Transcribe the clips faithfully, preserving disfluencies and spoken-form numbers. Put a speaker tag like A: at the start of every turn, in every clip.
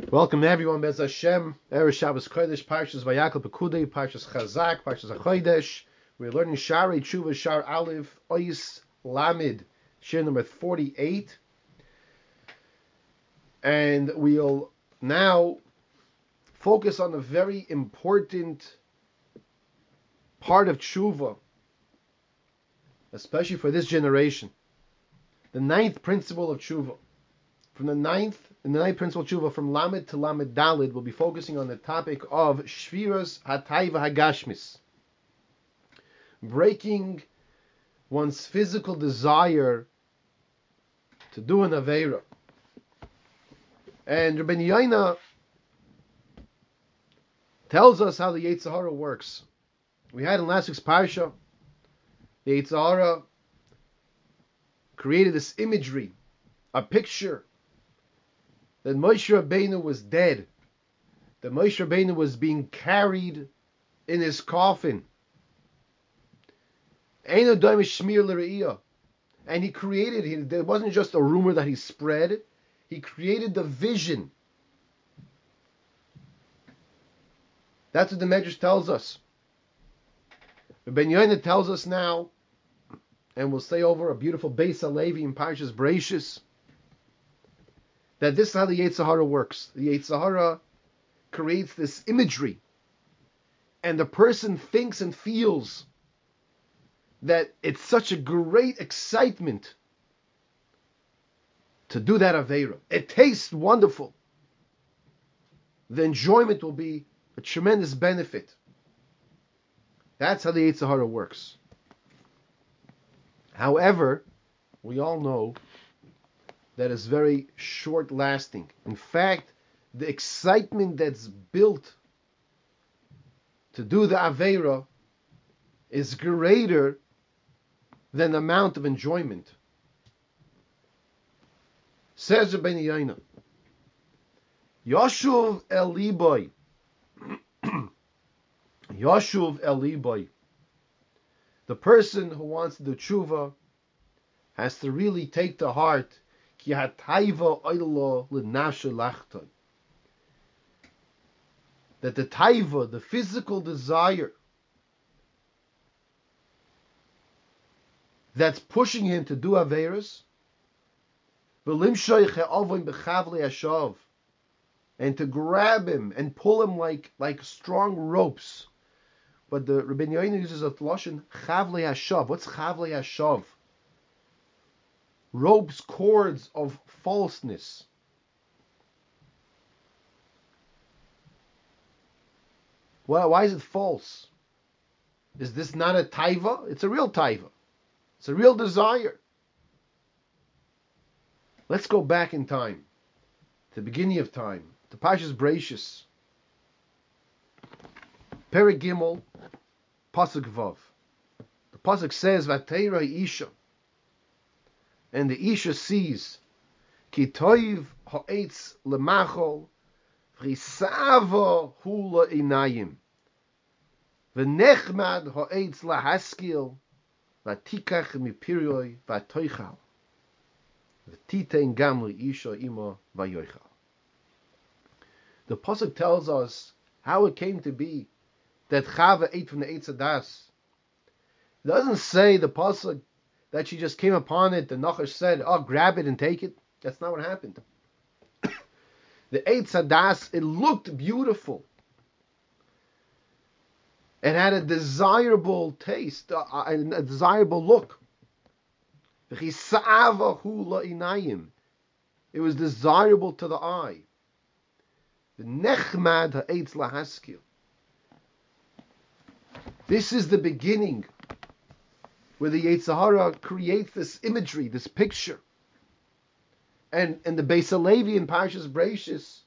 A: Welcome everyone, Bez Hashem. Erev Shabbos Chodesh, Parshas Vayakal Pekudei, Parshas Chazak, Parshas HaChodesh. We're learning Sharei Tshuva, Shar Aleph, Ois Lamed, Shir number forty-eight. And we'll now focus on a very important part of Tshuva, especially for this generation. The ninth principle of Tshuva. From the ninth, in the ninth principle of Tshuva, from Lamed to Lamed Dalid, we'll be focusing on the topic of Shviras Hataiva Hagashmis, breaking one's physical desire to do an Aveira. And Rabbi Yaina tells us how the Yetzer Hara works. We had in last week's Parsha, the Yetzer Hara created this imagery, a picture, that Moshe Rabbeinu was dead, that Moshe Rabbeinu was being carried in his coffin. And he created, it wasn't just a rumor that he spread, he created the vision. That's what the Medrash tells us. Ben Yoina tells us now, and we'll say over a beautiful Beis Halevi in Parshas Bereishis, that this is how the Yetzer Hara works. The Yetzer Hara creates this imagery, and the person thinks and feels that it's such a great excitement to do that Aveira. It tastes wonderful. The enjoyment will be a tremendous benefit. That's how the Yetzer Hara works. However, we all know that is very short-lasting. In fact, the excitement that's built to do the Aveira is greater than the amount of enjoyment. Says Rabbi Yaina, Yoshuv el liboy, Yoshuv el liboy, the person who wants to do tshuva has to really take to heart that the taiva, the physical desire that's pushing him to do Averis, and to grab him and pull him like, like strong ropes. But the Rabbi Yoina uses a lashon chavle hashav. What's chavle hashav? Ropes, cords of falseness. Why, why is it false? Is this not a taiva? It's a real taiva. It's a real desire. Let's go back in time, to the beginning of time, to Parshas Bereishis. Perek Gimel, Pasuk Vav. The Pasuk says, Vateira Isha. And the Isha sees, Ki toiv ha'etz lemachol, v'chisava hu la'inayim, v'nechmad ha'etz lahaskil, v'tikach mipirioi v'atoichal, v'titein gam li'isha ima v'yoichal. The Pasuk tells us how it came to be that Chava ate from the Eitz Hadas. It doesn't say the Pasuk that she just came upon it, the Nachash said, oh, grab it and take it. That's not what happened. The Eitz Hadas, it looked beautiful. It had a desirable taste, a, a desirable look. It was desirable to the eye. This is the beginning where the Yetzer Hara creates this imagery, this picture. And, and the Beis Halevi in Parshas Bereishis,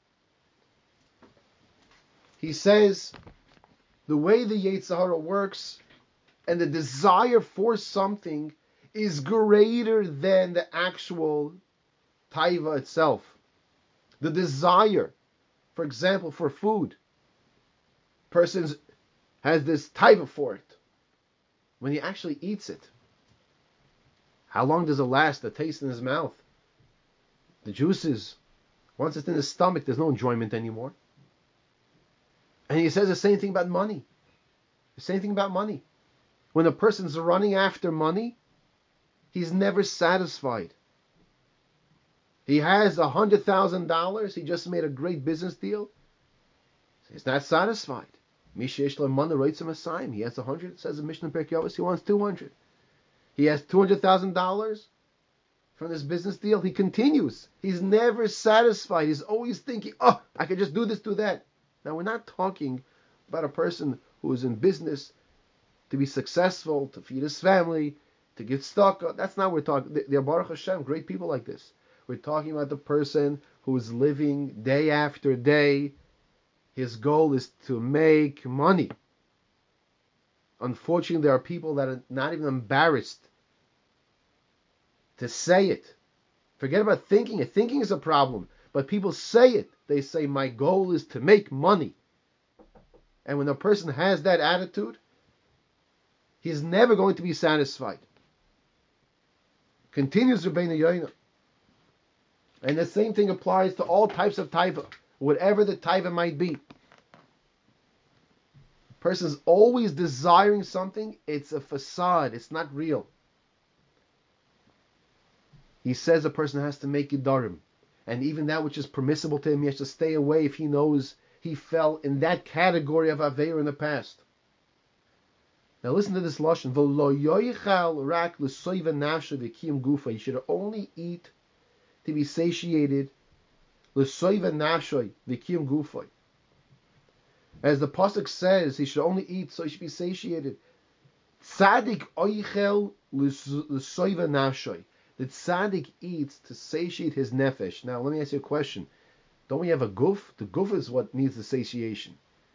A: he says, the way the Yetzer Hara works and the desire for something is greater than the actual taiva itself. The desire, for example, for food. Person has this taiva for it. When he actually eats it, how long does it last, the taste in his mouth? The juices Once it's in his stomach, there's no enjoyment anymore. And he says the same thing about money. The same thing about money. When a person's running after money, he's never satisfied. He has a hundred thousand dollars. He just made a great business deal. He's not satisfied. He has a hundred. It says in Mishnah Perkei Avos, he wants two hundred. He has two hundred thousand dollars from this business deal. He continues. He's never satisfied. He's always thinking, "Oh, I could just do this, do that." Now, we're not talking about a person who is in business to be successful, to feed his family, to get stuck. That's not what we're talking. There are Baruch Hashem, great people like this. We're talking about the person who is living day after day. His goal is to make money. Unfortunately, there are people that are not even embarrassed to say it. Forget about thinking it. Thinking is a problem. But people say it. They say, my goal is to make money. And when a person has that attitude, he's never going to be satisfied. Continues Rabbeinu Yoina. And the same thing applies to all types of taiva, whatever the taiva might be. Person's always desiring something. It's a facade. It's not real. He says a person has to make Yidarim. And even that which is permissible to him, he has to stay away if he knows he fell in that category of Aveir in the past. Now listen to this lashon. He should only eat to be satiated. As the pasuk says, he should only eat so he should be satiated. Tzadik oichel l'soiva nafshoy. The tzaddik eats to satiate his nefesh. Now, let me ask you a question. Don't we have a guf? The guf is what needs the satiation.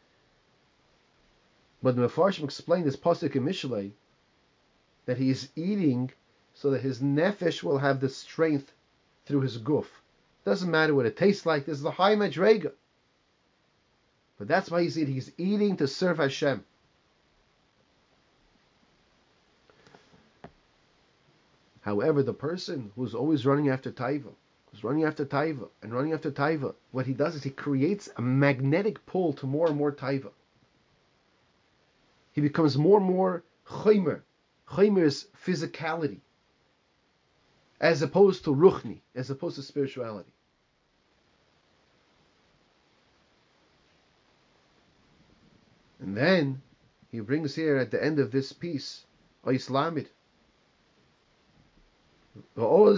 A: But the Mefarshim explained this pasuk in Mishlei that he is eating so that his nefesh will have the strength through his guf. Doesn't matter what it tastes like. This is the high madrega. But that's why he's eating. He's eating to serve Hashem. However, the person who's always running after taiva, who's running after taiva and running after taiva, what he does is he creates a magnetic pull to more and more taiva. He becomes more and more chaymer. Chaymer is physicality, as opposed to ruchni, as opposed to spirituality. And then he brings here at the end of this piece, Ois Lamid. When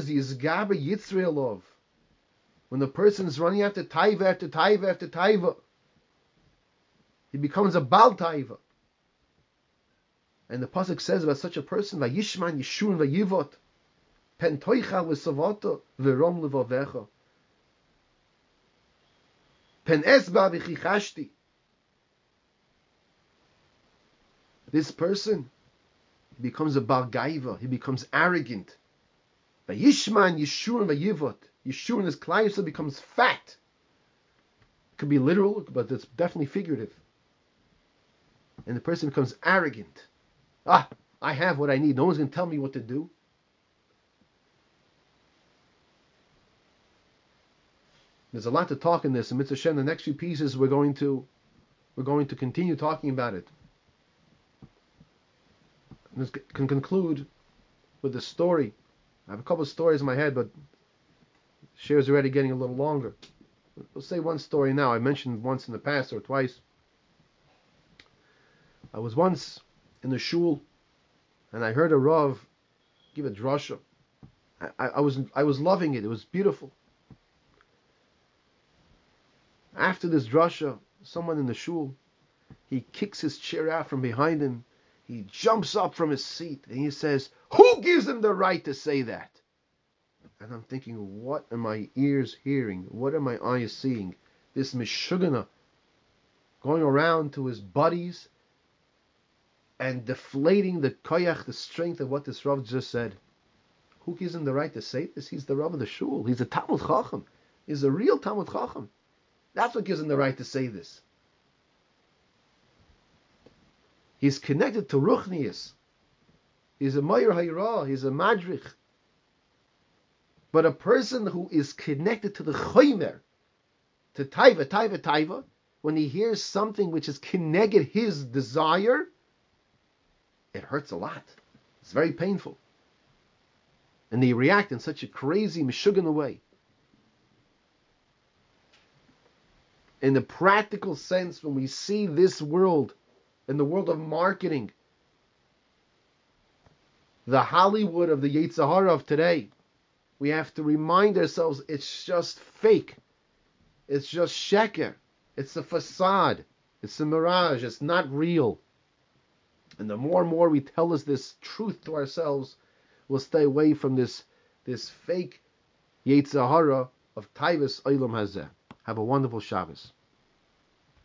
A: the person is running after taiva, after taiva, after taiva, he becomes a bal taiva. And the pasuk says about such a person, Vayishman Yeshurun Vayivot, Pen Toichal V'Savato V'Rom Levavecha, Pen Esba V'Chichashti. This person becomes a bal gaiva. He becomes arrogant. Vayishman Yeshurun Vayivot. Yeshurun is Klal Yisrael becomes fat. It could be literal, but it's definitely figurative. And the person becomes arrogant. Ah, I have what I need. No one's going to tell me what to do. There's a lot to talk in this. And Mitzvah Shem, the next few pieces we're going to we're going to continue talking about it. And this can conclude with the story. I have a couple of stories in my head, but the share is already getting a little longer. We'll say one story now. I mentioned once in the past or twice. I was once in the shul, and I heard a Rav give a drasha. I, I, I was I was loving it. It was beautiful. After this drasha, someone in the shul, he kicks his chair out from behind him. He jumps up from his seat and he says, "Who gives him the right to say that?" And I'm thinking, what are my ears hearing? What are my eyes seeing? This Mishugana going around to his buddies and deflating the koyach, the strength of what this Rav just said. Who gives him the right to say this? He's the Rav of the shul. He's a Talmud Chacham. He's a real Talmud Chacham. That's what gives him the right to say this. He's connected to Ruchnius. He's a Meir Hayra. He's a Madrich. But a person who is connected to the Chaymer, to taiva, taiva, taiva, when he hears something which is kineged his desire, it hurts a lot. It's very painful. And they react in such a crazy, mishuggah way. In the practical sense, when we see this world, in the world of marketing, the Hollywood of the Yetzer Hara of today, we have to remind ourselves it's just fake. It's just sheker. It's a facade. It's a mirage. It's not real. And the more and more we tell us this truth to ourselves, we'll stay away from this, this fake Yetzer Hara of Taivas Olam Hazeh. Have a wonderful Shabbos.